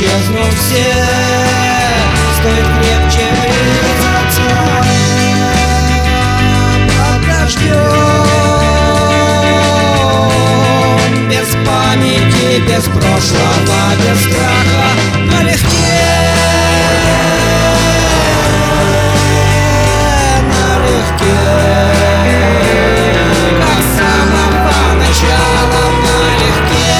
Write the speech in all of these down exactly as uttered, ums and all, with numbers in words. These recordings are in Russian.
исчезнут все, стоит крепче врезаться под дождем. Без памяти, без прошлого, без страха, налегке, налегке, как с самого начала, налегке.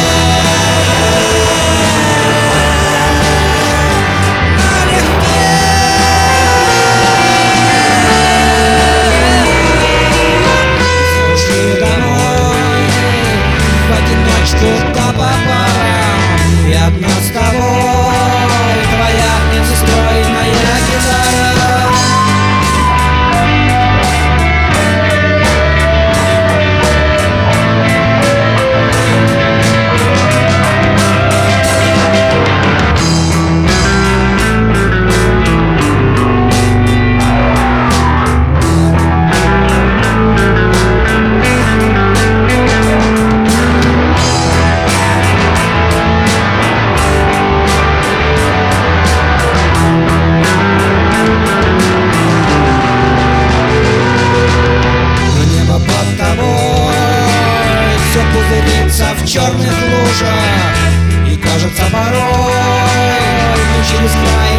Куда по парам, и одна с тобой, твоя незастроенная гитара. В черных лужах, и кажется порой не через край